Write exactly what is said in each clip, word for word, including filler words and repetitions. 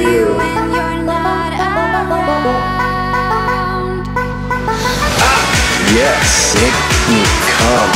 you when you're not around. Yes, make me come.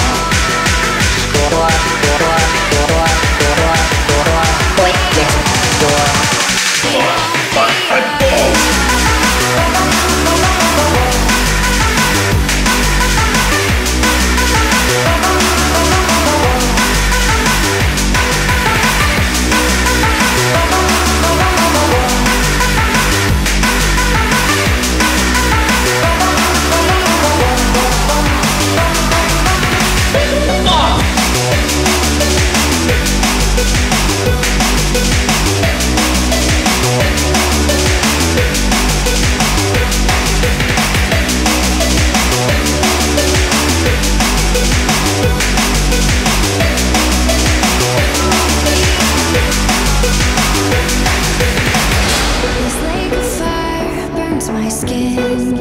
This lake of fire burns my skin.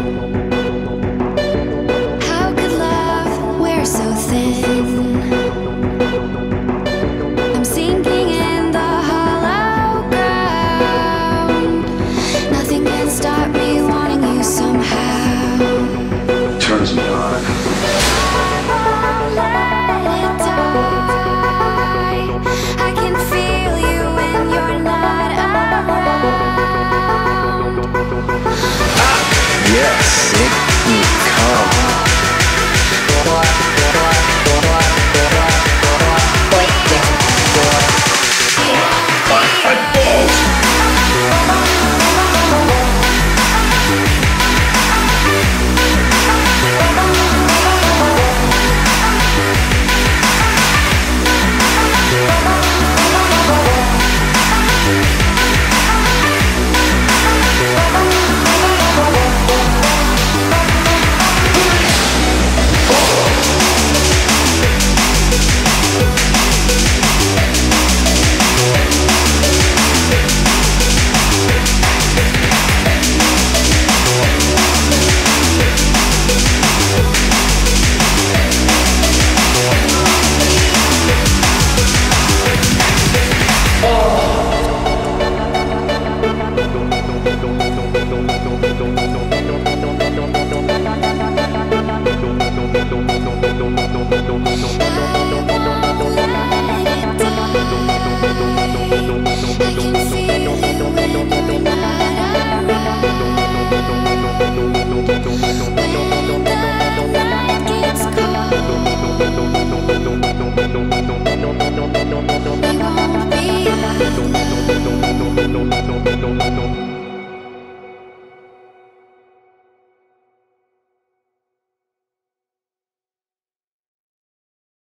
How could love wear so thin? I'm sinking in the hollow ground. Nothing can stop me wanting you somehow. Turns me on. I won't let it die. I can feel you when you're not around. Yes, make me come. I